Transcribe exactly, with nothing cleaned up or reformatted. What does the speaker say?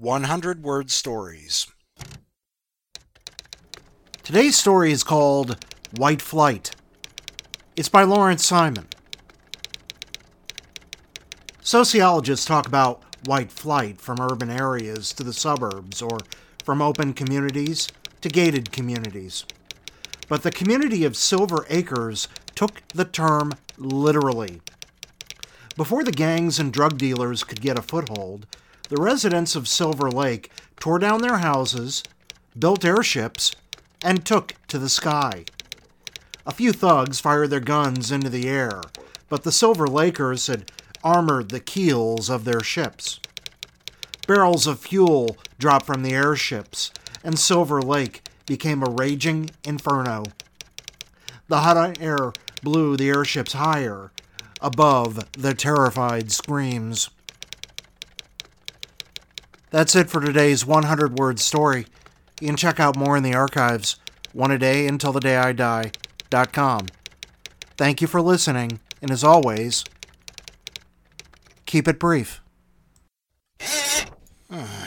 one hundred word stories. Today's story is called White Flight. It's by Lawrence Simon. Sociologists talk about white flight from urban areas to the suburbs, or from open communities to gated communities. But the community of Silver Acres took the term literally. Before the gangs and drug dealers could get a foothold, the residents of Silver Lake tore down their houses, built airships, and took to the sky. A few thugs fired their guns into the air, but the Silver Lakers had armored the keels of their ships. Barrels of fuel dropped from the airships, and Silver Lake became a raging inferno. The hot air blew the airships higher, above the terrified screams. That's it for today's one hundred word story. You can check out more in the archives, one a day until the day I die dot com. Thank you for listening, and as always, keep it brief.